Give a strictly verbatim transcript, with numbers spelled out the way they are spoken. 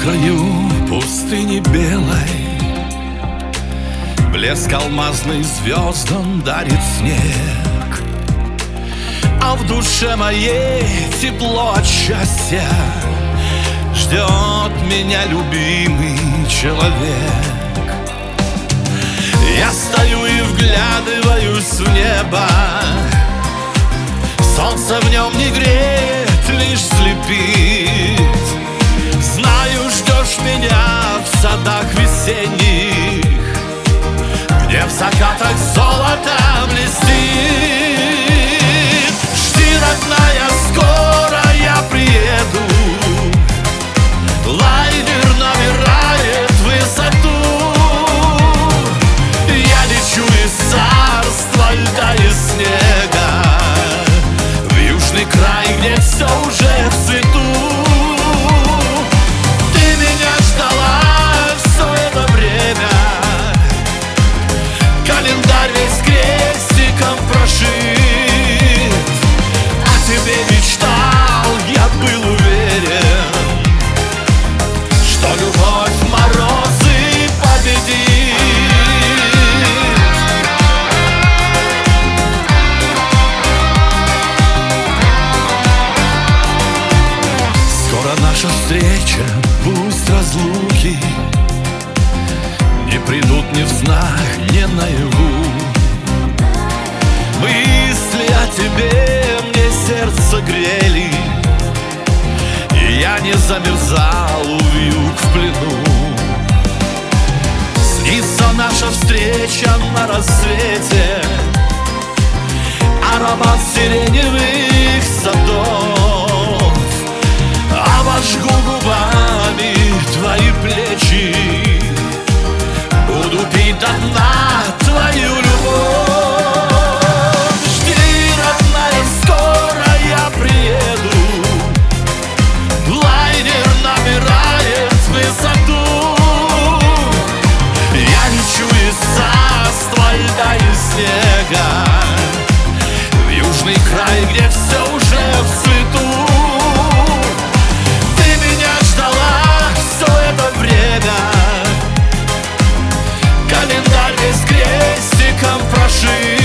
краю пустыни белой блеск алмазный звездам дарит снег, а в душе моей тепло от счастья ждет меня любимый человек. Я стою и вглядываюсь в небо, солнце в нем не греет, лишь слепит. Знаю, ждешь меня в садах весенних, где в закатах золото блестит. Жди, родная, скоро я приеду. Лайнер набирает высоту. Я лечу из царства льда и снега в южный край, где все уже в цвету. Наша встреча, пусть разлуки не придут ни в снах, ни наяву. Мысли о тебе мне сердце грели, и я не замерзал у вьюг в плену. Снится наша встреча на рассвете, аромат сиреневых садов. Обожгу губами твои плечи, буду пить до дна твою любовь. Жди, родная, скоро я приеду. Лайнер набирает высоту. Я лечу из царства льда и снега в южный край, где все уже в цвету. Календарь весь крестиком прошит.